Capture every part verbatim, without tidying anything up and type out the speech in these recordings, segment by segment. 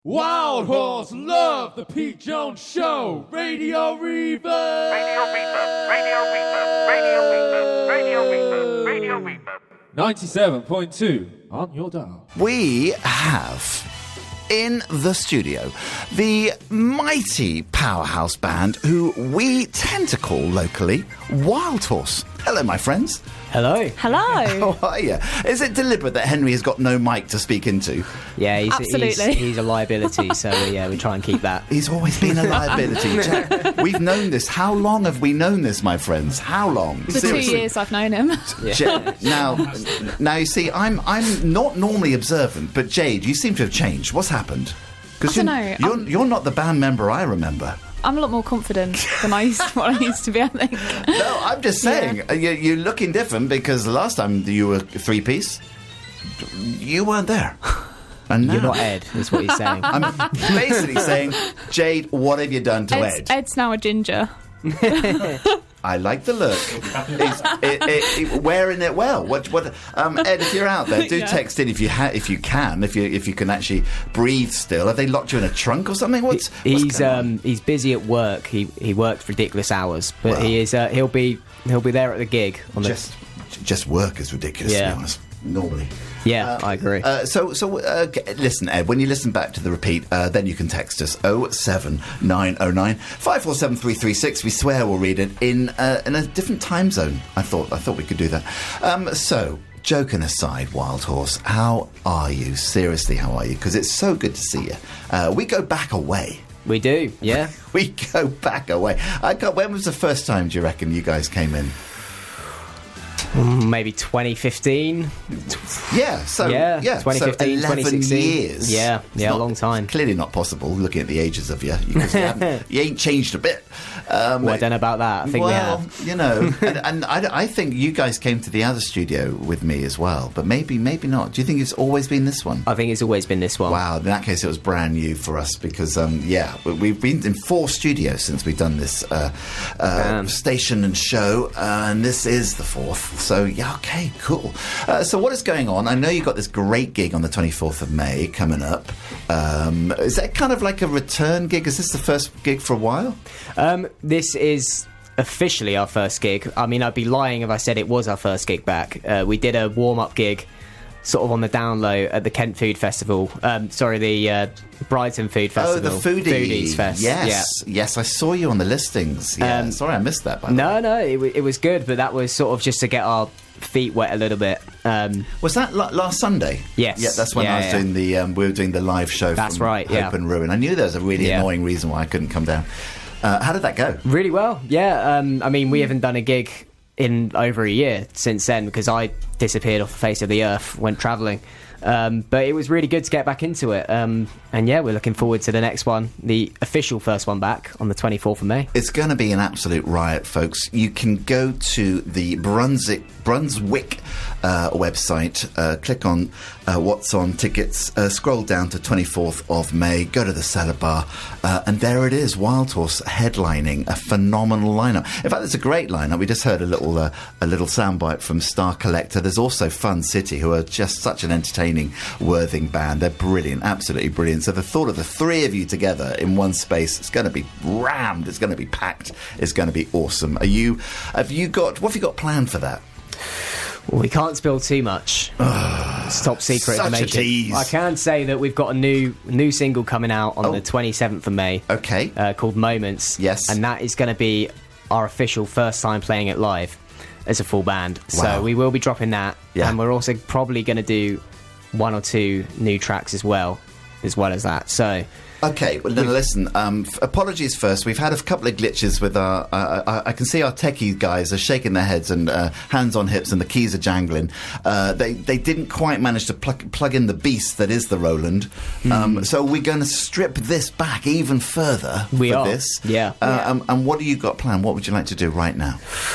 Wild Horse love the Pete Jones Show. Radio Reverb. Radio Reverb. Radio Reverb. Radio Reverb. Radio Reverb. Radio Reverb. ninety-seven point two on your dial. We have in the studio the mighty powerhouse band who we tend to call locally Wild Horse. Hello, my friends. Hello. Hello. How are you? Is it deliberate that Henry has got no mic to speak into? Yeah, he's, Absolutely. he's, he's a liability, so yeah, we try and keep that. He's always been a liability. Jack, we've known this. How long have we known this, my friends? How long? For two years I've known him. Ja- now, now you see, I'm I'm not normally observant, but Jade, you seem to have changed. What's happened? Because I you're, don't know, you're I'm- you're not the band member I remember. I'm a lot more confident than I used, what I used to be, I think. No, I'm just saying, Yeah. uh, you, you're looking different because the last time you were three piece, you weren't there. And now, You're not Ed, is what he's saying. I'm basically saying, Jade, what have you done to Ed's, Ed? Ed's now a ginger. I like the look. It's, it, it, it, wearing it well. What? What? Um, Ed, if you're out there, do Yeah. text in if you ha- if you can, if you if you can actually breathe still. Have they locked you in a trunk or something? What's, what's he's going on? um he's busy at work. He he works ridiculous hours, but Well. he is uh, he'll be he'll be there at the gig on the just just work is ridiculous. To Yeah. be honest, normally. yeah. I agree. Uh, so, so uh, g- listen, Ed, when you listen back to the repeat, uh, then you can text us oh seven nine oh nine, five four seven three three six. We swear we'll read it in uh, in a different time zone. I thought I thought we could do that. Um, so, joking aside, Wild Horse, how are you? Seriously, how are you? Because it's so good to see you. Uh, we go back away. we do. Yeah. We go back away. I got, when was the first time, do you reckon, you guys came in? Maybe twenty fifteen. Yeah, so Yeah, yeah, twenty so fifteen, eleven twenty sixteen. years. Yeah, It's yeah, a not- long time. it's clearly not possible looking at the ages of you. You, 'cause you, haven't- you ain't changed a bit. Um, Well, I don't know about that. I think well, we have. you know, and, and I, I think you guys came to the other studio with me as well, but maybe, maybe not. Do you think it's always been this one? I think it's always been this one. Wow, in that case, it was brand new for us because, um, yeah, we- we've been in four studios since we've done this uh, uh, Damn. station and show, uh, and this is the fourth. So, yeah, okay, cool. Uh, so, what is going on? I know you've got this great gig on the twenty-fourth of May coming up. Um, is that kind of like a return gig? Is this the first gig for a while? Um, this is officially our first gig. I mean, I'd be lying if I said it was our first gig back. Uh, we did a warm-up gig sort of on the down low at the Kent Food Festival. Um, sorry, the uh, Brighton Food Festival. Oh, the foodie. Foodies Fest. Yes, yes, I saw you on the listings. Yeah, Um, sorry I missed that. By the way. No, no, it, w- it was good, but that was sort of just to get our feet wet a little bit. Um, Was that la- last Sunday? Yes. Yeah, that's when Yeah, I was yeah. doing the. Um, we were doing the live show. That's from right, Hope yeah. and Ruin. I knew there was a really Yeah. annoying reason why I couldn't come down. Uh, how did that go? really well, yeah. Um, I mean, we haven't done a gig in over a year since then because I disappeared off the face of the earth, went travelling. Um, but it was really good to get back into it. Um, and yeah, we're looking forward to the next one, the official first one back on the twenty-fourth of May. It's going to be an absolute riot, folks. You can go to the Brunswick Brunswick uh, website, uh, click on uh, what's on tickets, uh, scroll down to twenty-fourth of May, go to the Cellar Bar, uh, and there it is, Wild Horse headlining a phenomenal lineup. In fact, it's a great lineup. We just heard a little uh, a little soundbite from Star Collector. There's also Fun City, who are just such an entertaining Worthing band. They're brilliant, absolutely brilliant. So the thought of the three of you together in one space, it's going to be rammed, it's going to be packed, it's going to be awesome. Are you, have you got, what have you got planned for that? Well, we can't spill too much. It's top secret such a information. tease. I can say that we've got a new new single coming out on Oh. the twenty-seventh of May. Okay. Uh, called Moments. Yes. And that is going to be our official first time playing it live as a full band. Wow. So we will be dropping that. Yeah. And we're also probably going to do one or two new tracks as well, as well as that. So Okay, well then listen, um, f- apologies first. We've had a couple of glitches with our, uh, I, I can see our techie guys are shaking their heads and uh, hands on hips and the keys are jangling. Uh, they they didn't quite manage to plug, plug in the beast that is the Roland. Um, so we're going to strip this back even further We for are, this. yeah. Uh, Yeah. Um, and what do you got planned? What would you like to do right now?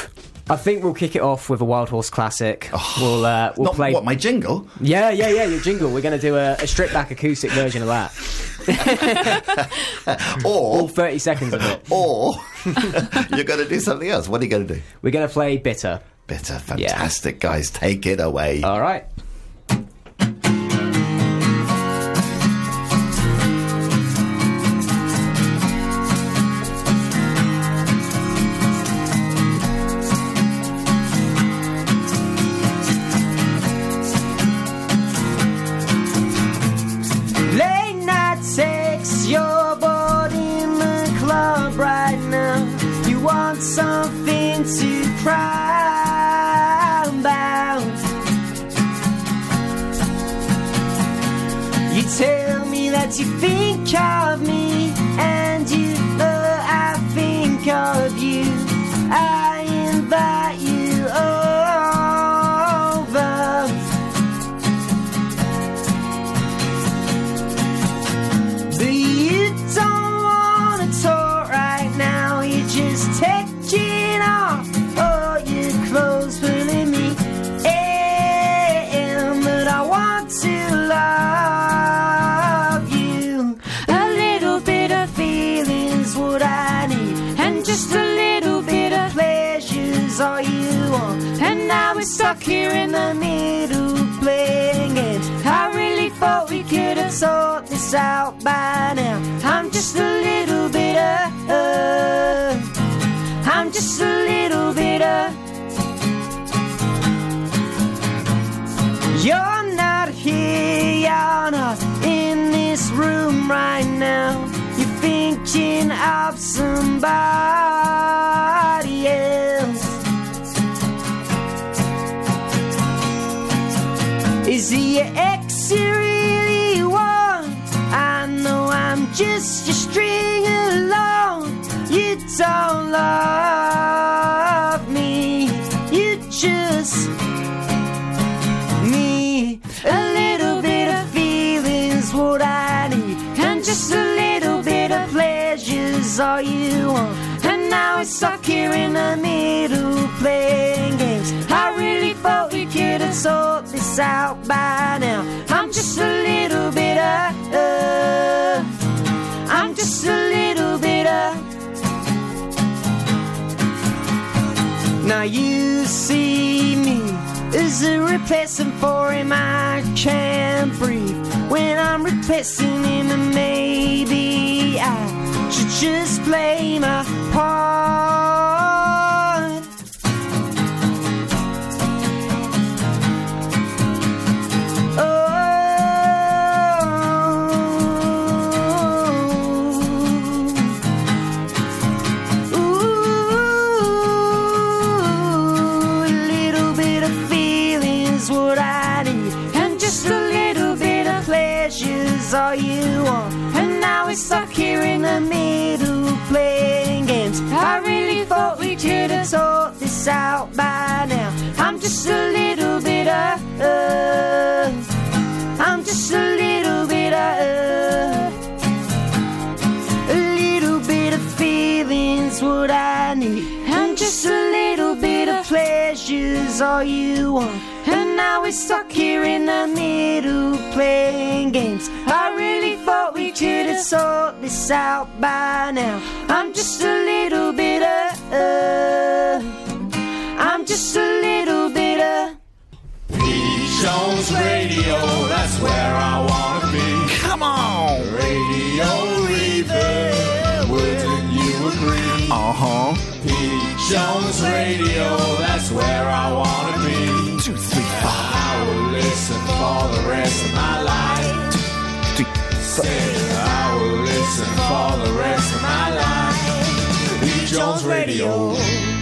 I think we'll kick it off with a Wild Horse classic. We'll uh, we'll Not play. what, my jingle? Yeah, yeah, yeah. Your jingle. We're going to do a, a stripped back acoustic version of that. All Or, thirty seconds of it. or you're going to do something else. What are you going to do? We're going to play Bitter. Bitter, fantastic, guys. Take it away. All right. crown bound. You tell me that you think of me, and you know I think of you. I invite you over. But you don't wanna talk right now. You're just taking off all your clothes, pulling me in. But I want to love you. A little bit of feelings what I need, and just a little bit of pleasure's all you want. And now we're stuck here in the middle playing games. I really thought we could have sorted this out by now. I'm just a little bit of uh, I'm just a little bit of. You're not here, you're not in this room right now. You're thinking of somebody else. Is it your ex you really want? I know I'm just your string along. You don't love me, you just me. A little bit of feelings what I need, and just a little bit of pleasure's all you want. And now we're stuck here in the middle playing games. I really thought we could have sorted this out by now. I'm just a little bit of uh, I'm just a little bit of. Now you see me as a replacement for him. I can't breathe when I'm replacing him, and maybe I should just play my part. Oh, ooh, a little bit of feelings what I need, and just a little bit of pleasure's all you want. And now we're stuck here in the middle playing games. I really thought we could have sorted this out by now. I'm just a little bit of uh, I'm just a little bit of uh, a little bit of feelings what I need, and just a little bit of pleasure's all you want. And now we're stuck here in the middle playing games. I really thought we could have sorted this out by now. I'm just a little bit of uh, I'm just a little bit of. Pete Jones Radio, that's where I wanna be. Come on! Radio Reverb, wouldn't you agree? Uh-huh. Pete Jones Radio, that's where I wanna be. Two, three, I five. will listen for the rest of my life. Two, three, I will listen for the rest of my life. Pete Jones Radio.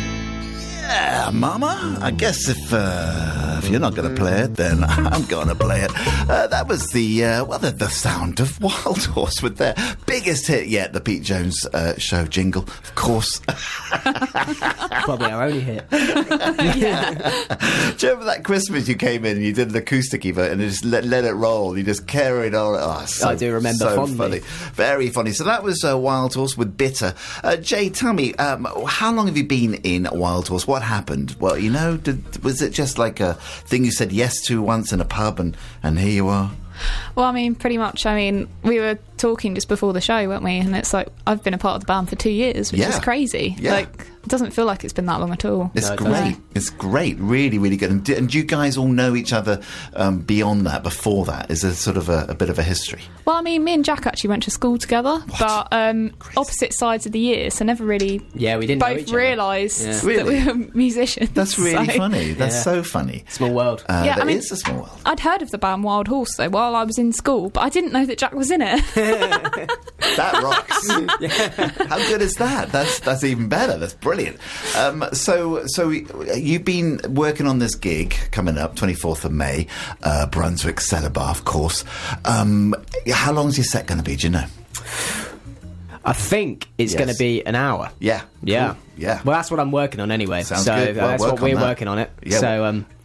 Yeah, Mama. I guess if uh, if you're not going to play it, then I'm going to play it. Uh, that was the uh, well, the, the sound of Wild Horse with their biggest hit yet, the Pete Jones uh, Show jingle, of course. Probably our only hit. Do you remember that Christmas you came in and you did an acoustic version and you just let, let it roll? You just carried on. Oh, so, I do remember so fondly. funny. Very funny. So that was uh, Wild Horse with Bitter. Uh, Jay, tell me, um, how long have you been in Wild Horse? What happened? Well, you know, did, was it just like a thing you said yes to once in a pub and, and here you are? Well, I mean, pretty much. I mean, we were talking just before the show, weren't we? And it's like, I've been a part of the band for two years, which Yeah. is crazy. Yeah. Like, it doesn't feel like it's been that long at all. It's No, it great. doesn't. It's great. Really, really good. And do, and do you guys all know each other um, beyond that, before that? Is there sort of a, a bit of a history? Well, I mean, me and Jack actually went to school together, but um, opposite sides of the year, so never really Yeah, we didn't know both each other. realised Yeah. that Really? we were musicians. That's really so- funny. That's Yeah. so funny. Small world. Uh, Yeah, I that mean- is a small world. I'd heard of the band Wild Horse, though, while I was in school, but I didn't know that Jack was in it. That rocks. How good is that? That's that's even better. That's brilliant. brilliant. Um, so, so you've been working on this gig coming up, twenty-fourth of May, uh, Brunswick Cellar Bar, of course. Um, how long's your set going to be? Do you know? I think it's Yes. going to be an hour. Yeah. Yeah. Cool. Yeah. Well, that's what I'm working on anyway. Sounds so good. Well, that's work what on we're that. working on it. Yeah, so, well- um,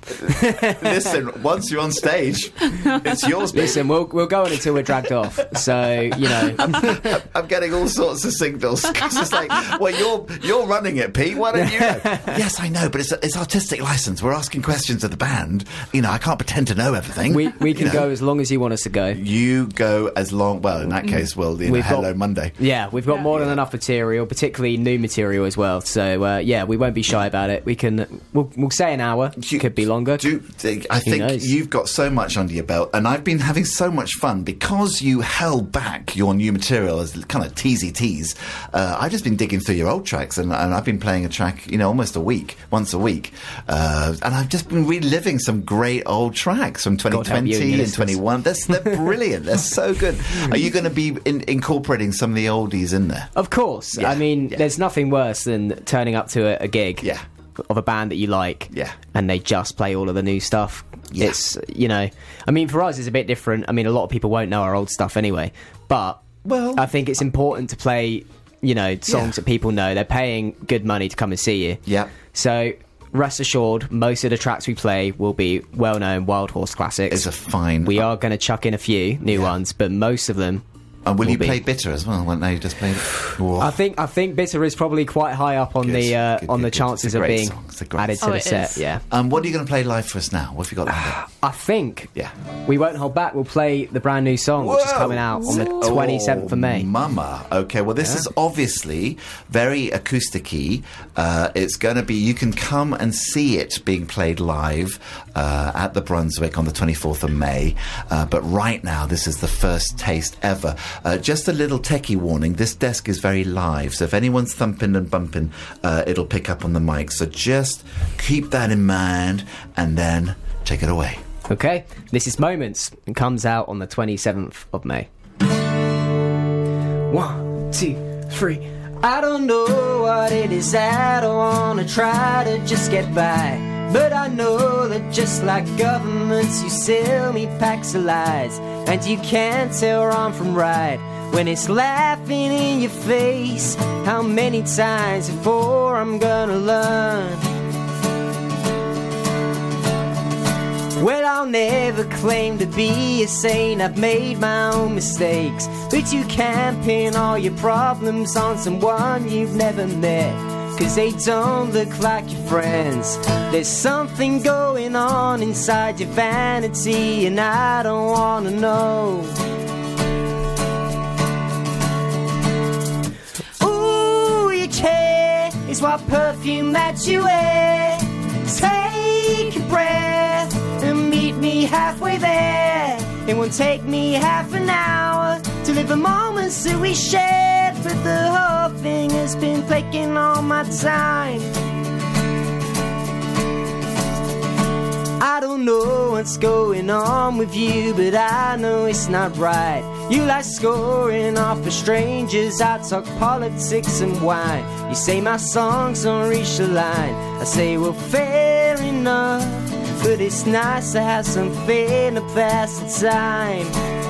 Listen, once you're on stage, it's yours. baby. listen, we'll we'll go on until we're dragged off. So, you know, I'm getting all sorts of signals. 'Cause it's like, well, you're you're running it, Pete. Why don't you know? Yes, I know, but it's it's artistic license. We're asking questions of the band. You know, I can't pretend to know everything. we we can You know. go as long as you want us to go. You go as long. Well, in that case, well, you know, We've got- hello Monday. Yeah, we've got more than enough material, particularly new material as well. So uh, yeah, we won't be shy about it. We can we'll, we'll say an hour. You- Could be longer. Do, I think knows? you've got so much under your belt, and I've been having so much fun because you held back your new material as kind of teasy tease. Uh, I've just been digging through your old tracks, and, and I've been playing a track, you know, almost a week, once a week, uh, and I've just been reliving some great old tracks from twenty God help you and twenty your and listeners. twenty-one. They're, they're brilliant. They're so good. Are you going to be in, incorporating some of the oldies in there? Of course. Yeah, I mean, yeah. there's nothing worse than turning up to a, a gig Yeah. of a band that you like, Yeah. and they just play all of the new stuff. Yeah. It's, you know, I mean, for us, it's a bit different. I mean, a lot of people won't know our old stuff anyway, but Well- I think it's important to play, you know, songs Yeah. that people know. They're paying good money to come and see you. Yeah. So rest assured, most of the tracks we play will be well-known Wild Horse classics. It's a fine. we are going to chuck in a few new Yeah. ones, but most of them. And will will you be. play Bitter as well? Won't they? You just played it. Whoa. I think I think Bitter is probably quite high up on Good, the uh, good, on good, the good. chances It's a of great being song. It's a great added to song. the Oh, it set. is. Yeah, Um, what are you going to play live for us now? What have you got lined up? I think Yeah. we won't hold back. We'll play the brand new song, which is Whoa. coming out on the twenty-seventh of May. Oh, mama. Okay, well, this is obviously very acousticy. Uh, it's going to be, you can come and see it being played live uh, at the Brunswick on the twenty-fourth of May. Uh, but right now, this is the first taste ever. Uh, just a little techie warning, this desk is very live, so if anyone's thumping and bumping, uh, it'll pick up on the mic. So just keep that in mind, and then take it away. Okay, this is Moments and comes out on the twenty-seventh of May. One, two, three. I don't know what it is that I wanna try to just get by. But I know that just like governments, you sell me packs of lies. And you can't tell wrong from right when it's laughing in your face. How many times before I'm gonna learn? Well, I'll never claim to be a saint, I've made my own mistakes. But you can't pin all your problems on someone you've never met, 'cause they don't look like your friends. There's something going on inside your vanity, and I don't wanna know. Ooh, you care is what perfume that you wear. Take a breath and meet me halfway there. It won't take me half an hour to live the moments that we shared, but the whole thing has been taking all my time. I don't know what's going on with you, but I know it's not right. You like scoring off for strangers, I talk politics and wine. You say my songs don't reach the line, I say well fair enough, but it's nice to have something to pass the time.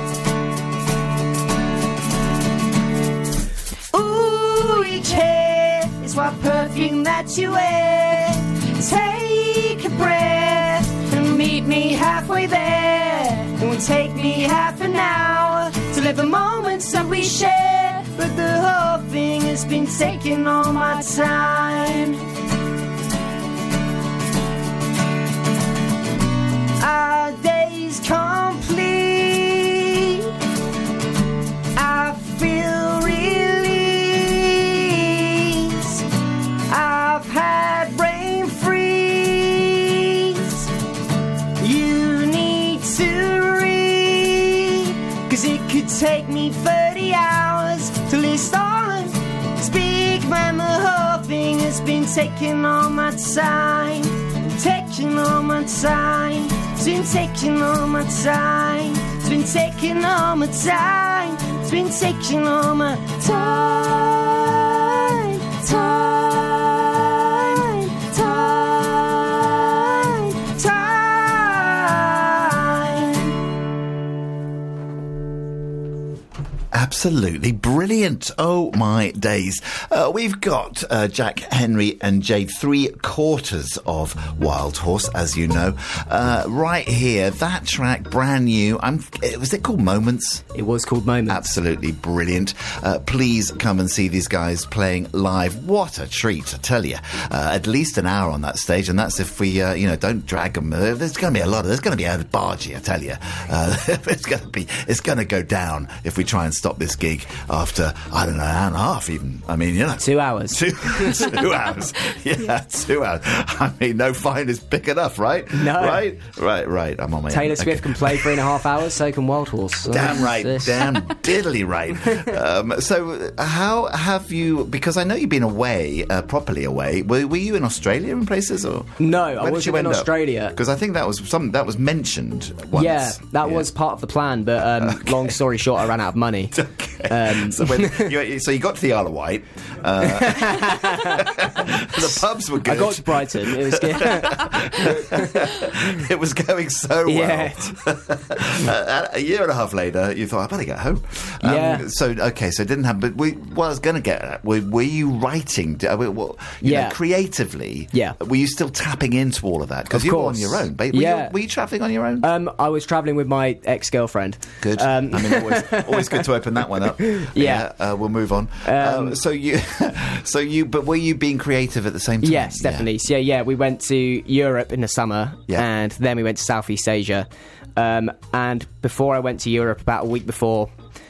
Ooh, you care is what perfume that you wear. Take a breath and meet me halfway there. It won't take me half an hour to live the moments that we share, but the whole thing has been taking all my time. Our days complete, I feel release. I've had brain freeze. You need to read, 'cause it could take me thirty hours to list all and speak, man. The whole thing has been taking all my time, taking all my time. It's been taking all my time. It's been taking all my time. It's been taking all my time, time. Absolutely brilliant. Oh, my days. Uh, we've got uh, Jack, Henry and Jade, three quarters of Wild Horse, as you know. Uh, right here, that track, brand new. I'm, was it called Moments? It was called Moments. Absolutely brilliant. Uh, please come and see these guys playing live. What a treat, I tell you. Uh, at least an hour on that stage, and that's if we, uh, you know, don't drag them. Uh, there's going to be a lot of, there's going to be a bargee, I tell you. Uh, it's going to be, it's going to go down if we try and stop this gig after, I don't know, an hour and a half even. I mean, you know. Two hours. Two, two hours. Yeah, yeah, two hours. I mean, no fine is big enough, right? No. Right? Right, right. I'm on my Taylor own. Swift Okay. can play three and a half hours, so can Wild Horse. So Damn right, this. damn diddly right. Um, so, how have you? Because I know you've been away, uh, properly away. Were, were you in Australia in places, or No, Where I did wasn't you in end up? Australia. Because I think that was some that was mentioned once. Yeah, that Yeah. was part of the plan, but um, long story short, I ran out of money. Okay. Um, so, when you, so you got to the Isle of Wight. Uh, the pubs were good. I got to Brighton. It was good. It was going so well. Yeah. uh, a year and a half later, you thought, I better get home. Um, Yeah. So, okay, so it didn't happen. But we, what I was going to get at, were, were you writing, d- uh, well, you Yeah. know, creatively? Yeah. Were you still tapping into all of that? Because Of you were on course. your own. But were, Yeah. you, were you travelling on your own? Um, I was travelling with my ex-girlfriend. Good. Um, I mean, always, always good to open that one up. Yeah. uh, we'll move on. Um, so you, so you, but were you being creative at the same time? Yes, definitely. So, yeah, yeah, we went to Europe in the summer, Yeah. and then we went to Southeast Asia. Um, and before I went to Europe, about a week before,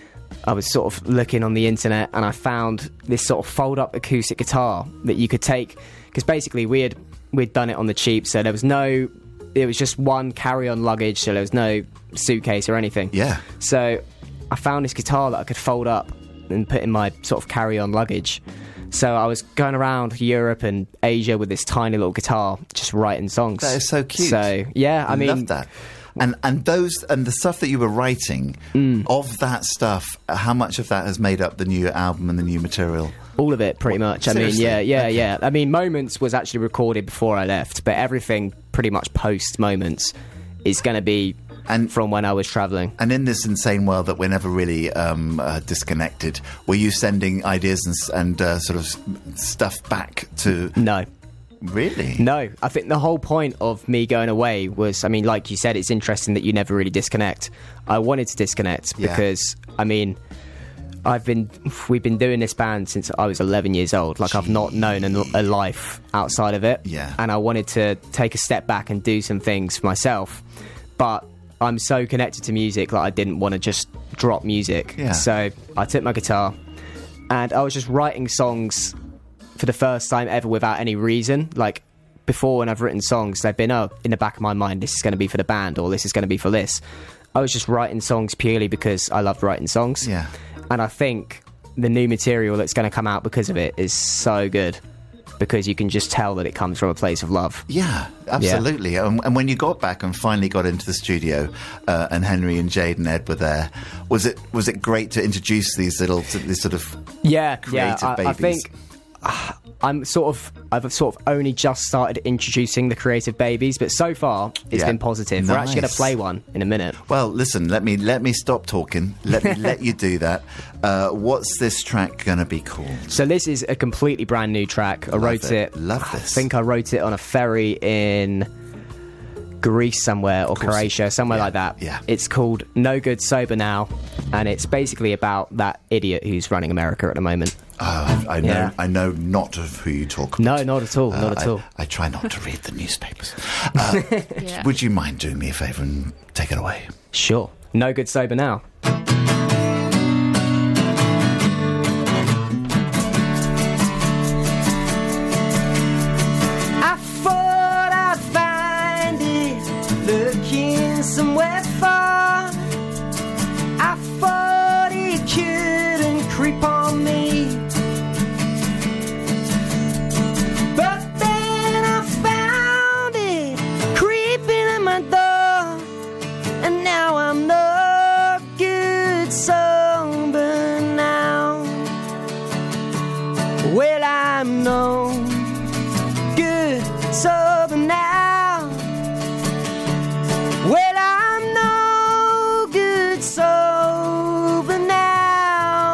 I was sort of looking on the internet, and I found this sort of fold-up acoustic guitar that you could take, because basically we had we'd done it on the cheap, so there was no, it was just one carry-on luggage, so there was no suitcase or anything. Yeah. So I found this guitar that I could fold up and put in my sort of carry-on luggage. So I was going around Europe and Asia with this tiny little guitar, just writing songs. That is so cute. So yeah, I, I mean, love that. And and those and the stuff that you were writing, Mm. of that stuff, uh, how much of that has made up the new album and the new material? all of it, pretty much. I mean, Seriously? yeah, yeah, Okay. yeah. I mean, Moments was actually recorded before I left, but everything pretty much post Moments is going to be And- from when I was travelling. And in this insane world that we're never really um, uh, disconnected, were you sending ideas and, s- and uh, sort of s- stuff back to? No. Really? No, I think the whole point of me going away was, I mean, like you said, it's interesting that you never really disconnect. I wanted to disconnect Yeah. because, I mean, I've been, we've been doing this band since I was eleven years old. Like, I've not known a, a life outside of it. Yeah. And I wanted to take a step back and do some things for myself. But I'm so connected to music that I didn't want to just drop music. Yeah. So I took my guitar and I was just writing songs for the first time ever without any reason. Like, before, when I've written songs, they've been, oh, in the back of my mind, this is going to be for the band, or this is going to be for this. I was just writing songs purely because I loved writing songs. Yeah. And I think the new material that's going to come out because of it is so good, because you can just tell that it comes from a place of love. Yeah, absolutely. And, and when you got back and finally got into the studio, uh, and Henry and Jade and Ed were there, was it was it great to introduce these little, these sort of Yeah, creative yeah. I, I babies? think uh, I'm sort of, I've sort of only just started introducing the creative babies, but so far it's Yeah. been positive. We're actually going Nice. to play one in a minute. Well, listen. Let me let me stop talking. Let me let you do that. Uh, what's this track going to be called? So this is a completely brand new track. I Love wrote it. it. Love I this. think I wrote it on a ferry in Greece somewhere, or course. Croatia, somewhere Yeah, like that. yeah. It's called No Good Sober Now, and it's basically about that idiot who's running America at the moment. Uh, I know. Yeah. I know not of who you talk about. No, not at all. Uh, not at I, all. I try not to read the newspapers. Uh, Yeah. Would you mind doing me a favour and take it away? Sure. No Good Sober Now. I thought I'd find it looking somewhere far. I thought it couldn't creep on me. But then I found it creeping at my door. And now I'm no good sober now. Well, I'm no good sober now. Well, I'm no good sober now.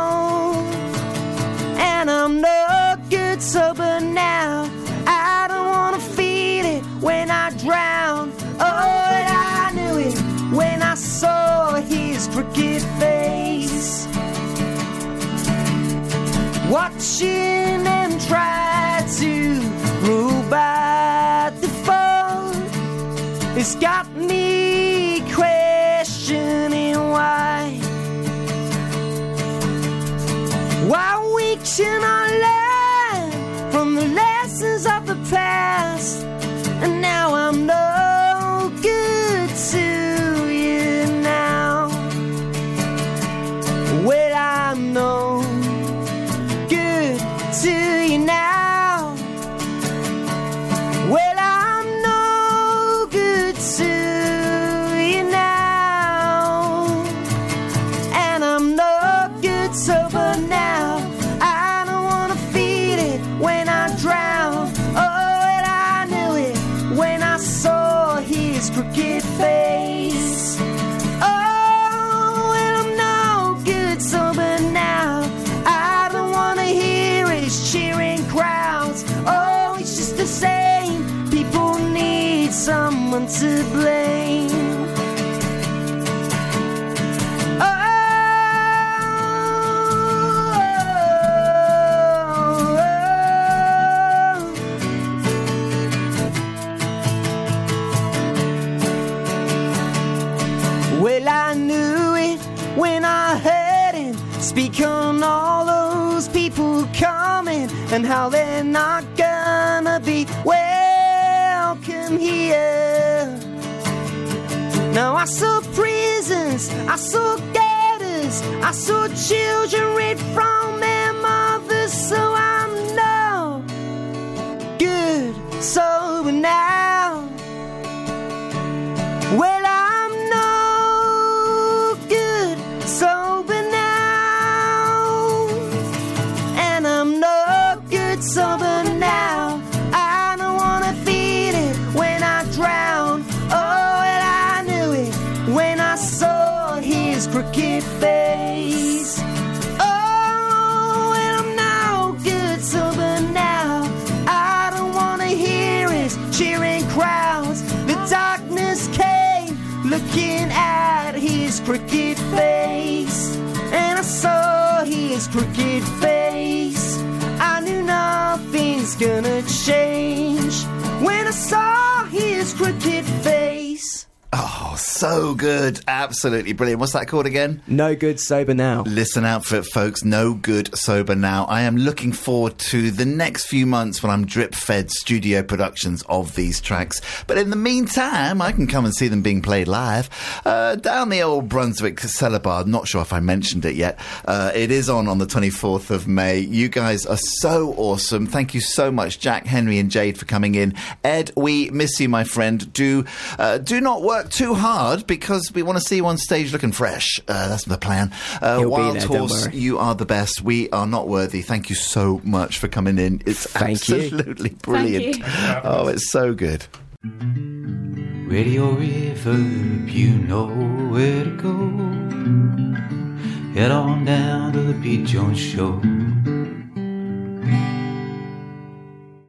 watching them try to rule by default. It's got me questioning why. Why we cannot learn from the lessons of the past. And now I'm no good to you now. Well, I'm no good to you now. Well, I'm no good to you now. And I'm no good sober now. I don't wanna feel it when I drown. Oh, and I knew it when I saw his crooked face. Oh, and I'm no good sober now. I don't wanna hear his cheering crowds. Oh, it's just the same. People need someone to blame. Well, I knew it when I heard him speak on all those people coming and how they're not gonna be welcome here. Now I saw prisons, I saw gutters, I saw children ripped from their mothers. So I'm no good sober now. Well, I'm no good sober now. And I'm no good sober now. I don't wanna feel it when I drown. Oh, and I knew it when I saw his crooked face. Oh, and I'm no good sober now. I don't wanna hear his cheering crowds. The darkness came looking at his crooked face. And I saw his crooked face. I knew nothing's gonna change when I saw his crooked face. Oh, so good. Absolutely brilliant. What's that called again? No Good Sober Now. Listen out for it, folks. No Good Sober Now. I am looking forward to the next few months when I'm drip-fed studio productions of these tracks. But in the meantime, I can come and see them being played live uh, down the old Brunswick Cellar Bar. Not sure if I mentioned it yet. Uh, it is on on the twenty-fourth of May. You guys are so awesome. Thank you so much, Jack, Henry and Jade, for coming in. Ed, we miss you, my friend. Do, uh, do not work too hard because we want to see you on stage looking fresh. Uh, that's the plan. Uh, He'll be Wild there, don't Horse, worry. you are the best. We are not worthy. Thank you so much for coming in. It's Thank you. absolutely brilliant. you. Oh, it's so good. Radio Reverb, you know where to go. Head on down to the Pete Jones Show.